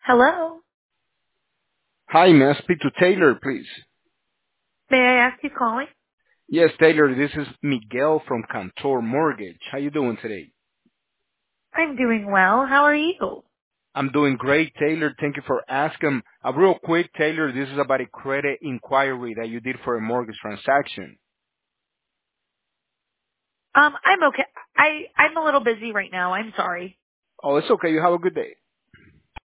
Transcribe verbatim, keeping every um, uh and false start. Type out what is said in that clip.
Hello. Hi, may I speak to Taylor, please? May I ask who's calling? Yes, Taylor, this is Miguel from Cantor Mortgage. How you doing today? I'm doing well. How are you? I'm doing great, Taylor. Thank you for asking. Uh, real quick, Taylor, this is about a credit inquiry that you did for a mortgage transaction. Um, I'm okay. I I'm a little busy right now. I'm sorry. Oh, it's okay. You have a good day.